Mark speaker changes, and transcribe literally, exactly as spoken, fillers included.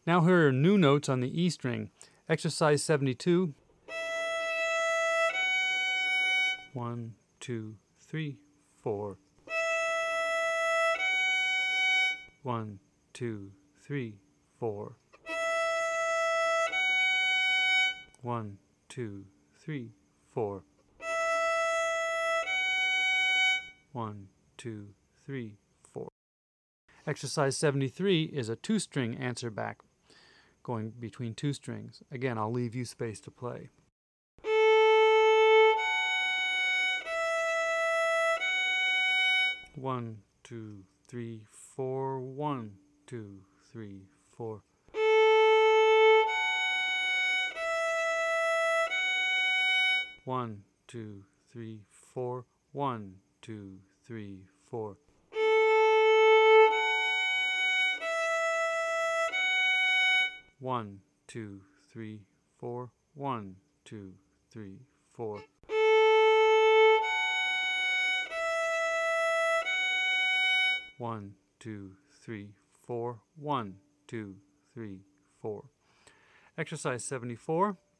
Speaker 1: Now here are new notes on the E string. Exercise seventy-two. One, two, three, four. One, two, three, four. One, two, three, four. One, two, three, four. Exercise seventy-three is a two-string answer back, going between two strings. Again, I'll leave you space to play. One, two, three, four. One, two, three, four. One, two, three, four. One, two, three, four. One, two, three, four. One, two, three, four. One, two, three, four. One, two, three, four. Exercise seventy-four.